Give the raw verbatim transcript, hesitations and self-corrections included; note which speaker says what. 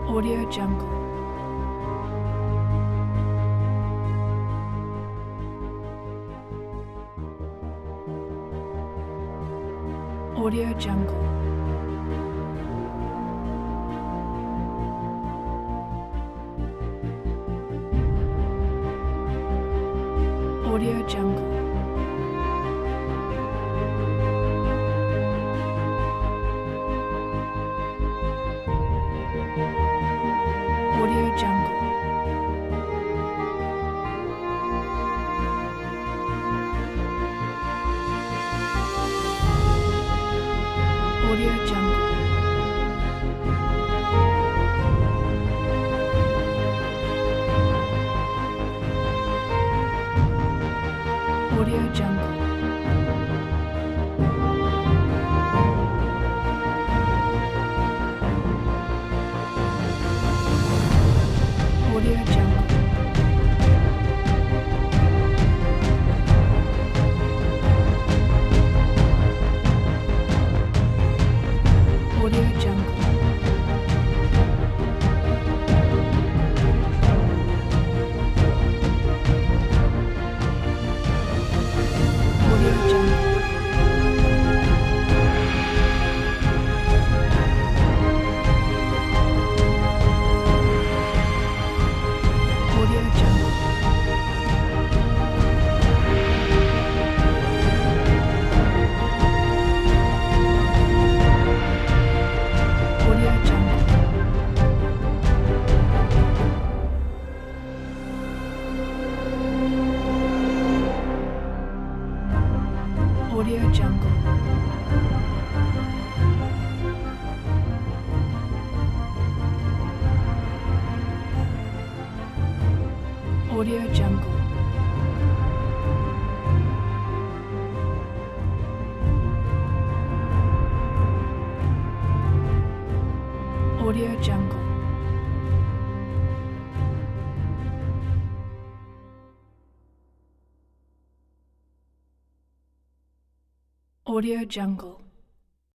Speaker 1: Audio Jungle. Audio Jungle. Audio Jungle. Audio Jungle. Audio Jungle. Audio Jungle. Audio Jungle. Audio Jungle. Audio Jungle. Audio Jungle. Audio Jungle. Audio Jungle. Audio Jungle. Audio Jungle. Audio Jungle.